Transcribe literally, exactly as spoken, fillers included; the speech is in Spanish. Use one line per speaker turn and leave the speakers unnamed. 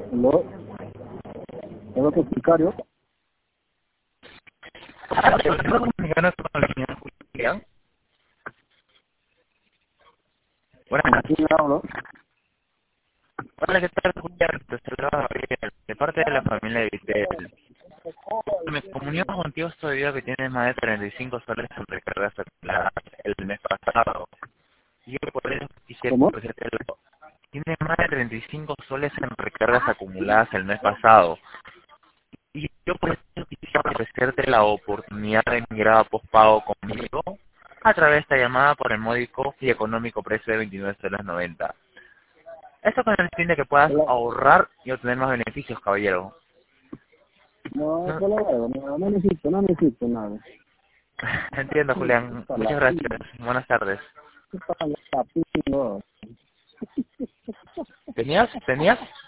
¿Lo? ¿Tengo que explicar yo?
Julián.
¿Con
Buenas.
quién hablo?
Hola, ¿qué tal, Julián? Te saluda Gabriel, de parte de la familia de Vitel. Me comunico contigo esto debido a que tienes más de treinta y cinco soles en recargas acumuladas el mes pasado. Y yo por eso quisiera
¿Cómo?
ofrecértelo. Tienes más de treinta y cinco soles en recargas acumuladas el mes pasado. Y yo por eso quisiera ofrecerte la oportunidad de migrar a postpago conmigo a través de esta llamada por el módico y económico precio de veintinueve soles noventa. Esto con el fin de que puedas
Hola.
ahorrar y obtener más beneficios, caballero.
No,
No,
yo lo veo, no, no necesito, no necesito nada.
entiendo, Julián.
Para
Muchas
la
gracias. Buenas tardes.
para la pingo.
¿Tenías? ¿Tenías?